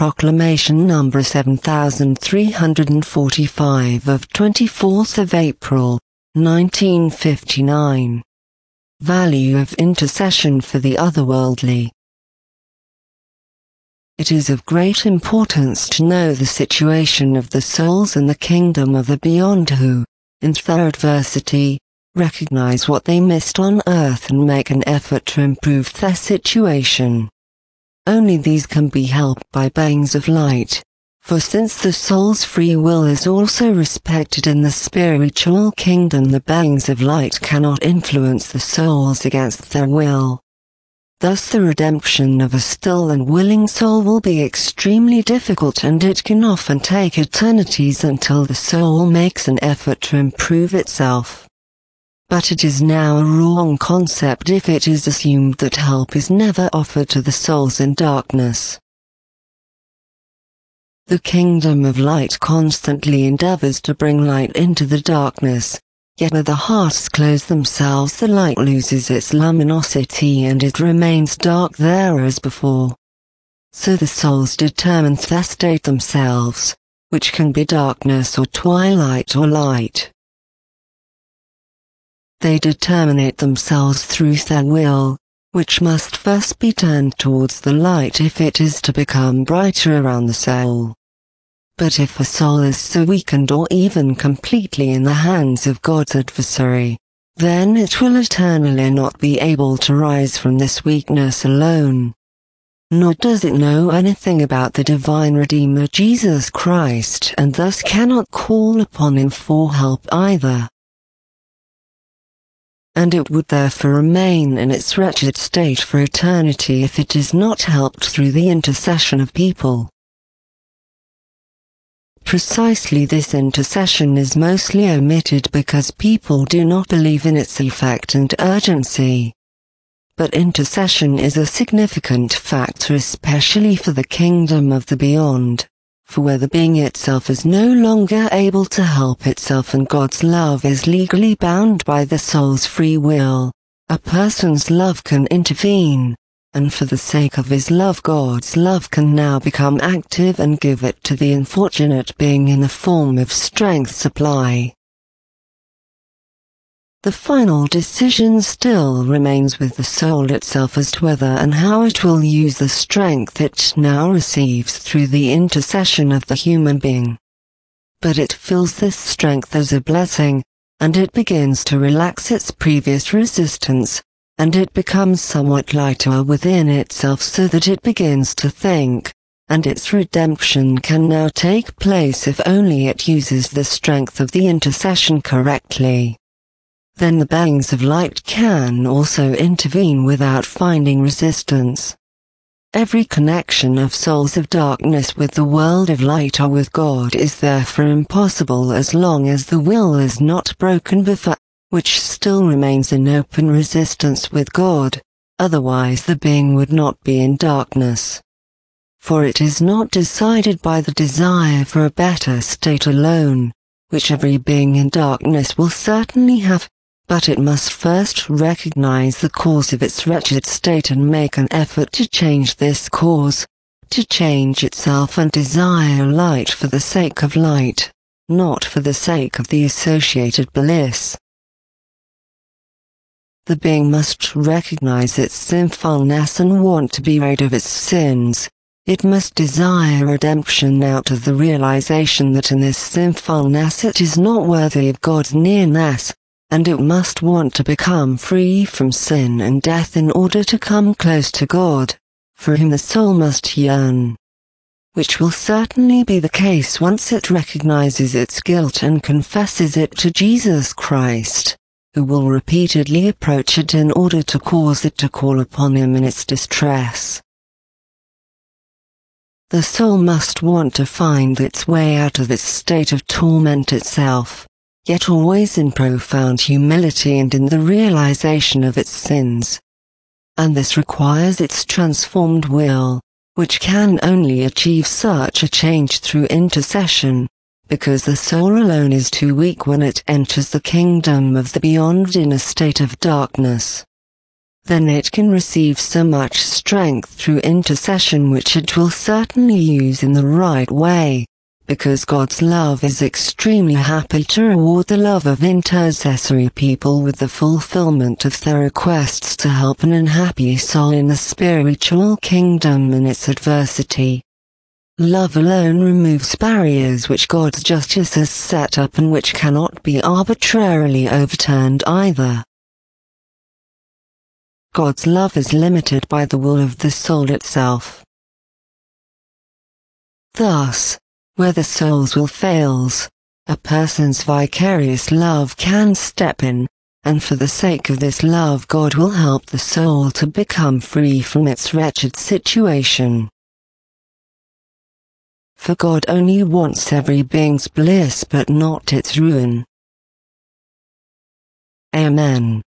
Proclamation number 7345 of 24th of April, 1959. Value of intercession for the otherworldly. It is of great importance to know the situation of the souls in the kingdom of the beyond who, in their adversity, recognize what they missed on earth and make an effort to improve their situation. Only these can be helped by beings of light, for since the soul's free will is also respected in the spiritual kingdom, the beings of light cannot influence the souls against their will. Thus the redemption of a still and willing soul will be extremely difficult, and it can often take eternities until the soul makes an effort to improve itself. But it is now a wrong concept if it is assumed that help is never offered to the souls in darkness. The kingdom of light constantly endeavors to bring light into the darkness, yet where the hearts close themselves, the light loses its luminosity and it remains dark there as before. So the souls determine their state themselves, which can be darkness or twilight or light. They determine it themselves through their will, which must first be turned towards the light if it is to become brighter around the soul. But if a soul is so weakened or even completely in the hands of God's adversary, then it will eternally not be able to rise from this weakness alone. Nor does it know anything about the divine Redeemer Jesus Christ, and thus cannot call upon him for help either. And it would therefore remain in its wretched state for eternity if it is not helped through the intercession of people. Precisely this intercession is mostly omitted because people do not believe in its effect and urgency. But intercession is a significant factor, especially for the kingdom of the beyond, for where the being itself is no longer able to help itself and God's love is legally bound by the soul's free will, a person's love can intervene, and for the sake of his love, God's love can now become active and give it to the unfortunate being in the form of strength supply. The final decision still remains with the soul itself as to whether and how it will use the strength it now receives through the intercession of the human being. But it feels this strength as a blessing, and it begins to relax its previous resistance, and it becomes somewhat lighter within itself so that it begins to think, and its redemption can now take place if only it uses the strength of the intercession correctly. Then the beings of light can also intervene without finding resistance. Every connection of souls of darkness with the world of light or with God is therefore impossible as long as the will is not broken before, which still remains in open resistance with God, otherwise the being would not be in darkness. For it is not decided by the desire for a better state alone, which every being in darkness will certainly have, but it must first recognize the cause of its wretched state and make an effort to change this cause, to change itself and desire light for the sake of light, not for the sake of the associated bliss. The being must recognize its sinfulness and want to be rid of its sins. It must desire redemption out of the realization that in this sinfulness it is not worthy of God's nearness, and it must want to become free from sin and death in order to come close to God, for whom the soul must yearn. Which will certainly be the case once it recognizes its guilt and confesses it to Jesus Christ, who will repeatedly approach it in order to cause it to call upon him in its distress. The soul must want to find its way out of its state of torment itself, yet always in profound humility and in the realization of its sins. And this requires its transformed will, which can only achieve such a change through intercession, because the soul alone is too weak when it enters the kingdom of the beyond in a state of darkness. then it can receive so much strength through intercession which it will certainly use in the right way, because God's love is extremely happy to reward the love of intercessory people with the fulfillment of their requests to help an unhappy soul in the spiritual kingdom in its adversity. Love alone removes barriers which God's justice has set up and which cannot be arbitrarily overturned either. God's love is limited by the will of the soul itself. Thus, where the soul's will fails, a person's vicarious love can step in, and for the sake of this love God will help the soul to become free from its wretched situation. For God only wants every being's bliss but not its ruin. Amen.